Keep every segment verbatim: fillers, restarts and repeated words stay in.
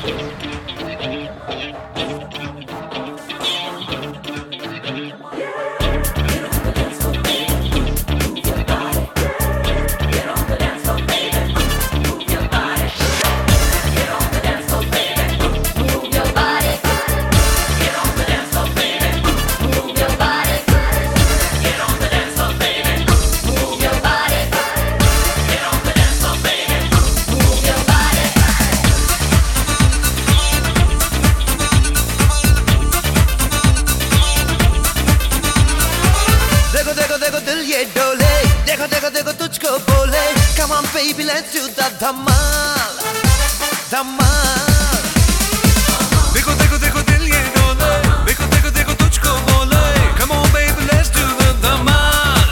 देखो देखो देखो तुझको बोले, come on baby let's do the धमाल धमाल। देखो देखो देखो दिल ये डोले, देखो देखो देखो तुझको बोले, come on baby let's do the Dhamaal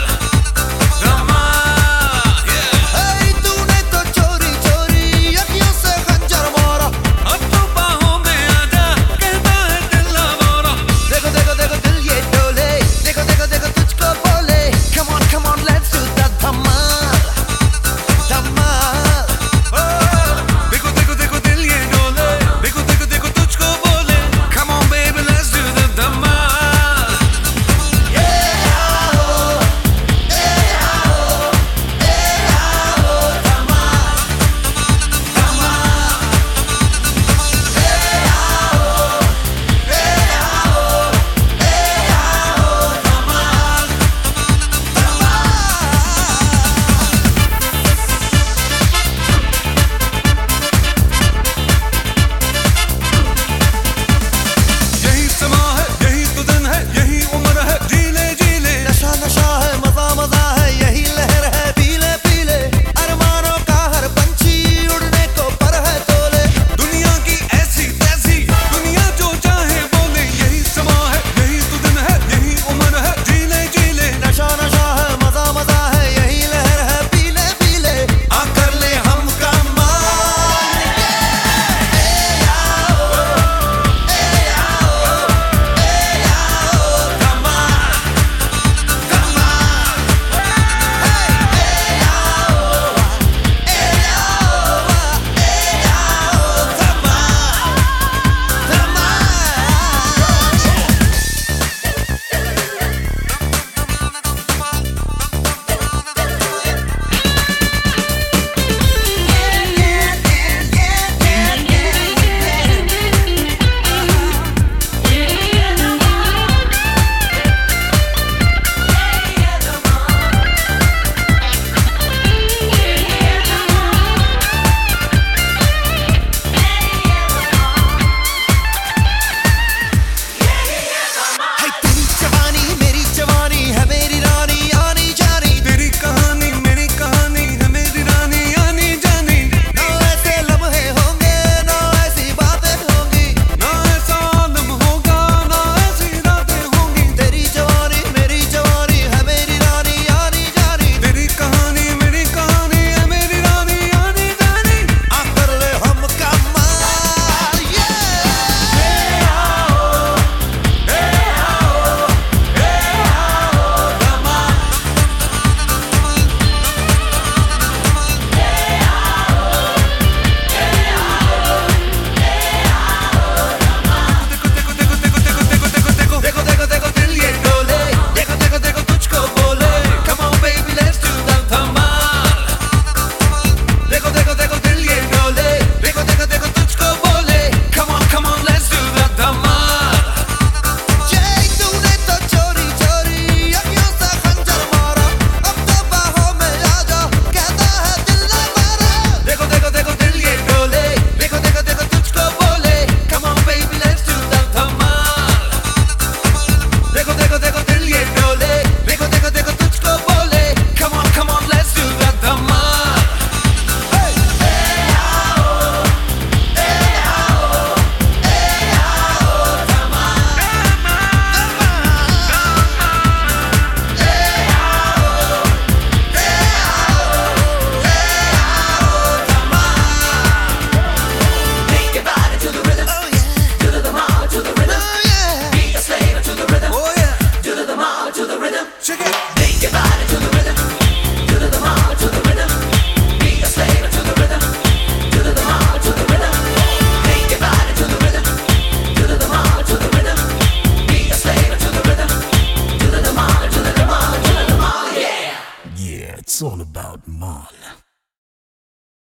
Dhamaal. hey, तूने तो चोरी चोरी अखियों से खंजर मारा, अब तो बाहों में आजा, कहता है दिल हमारा। देखो देखो देखो दिल ये डोले, देखो देखो देखो तुझको बोले, come on come on let's do the धमाल धमाल। देखो देखो देखो दिल ये डोले, देखो देखो देखो तुझको बोले, It's all about Mal.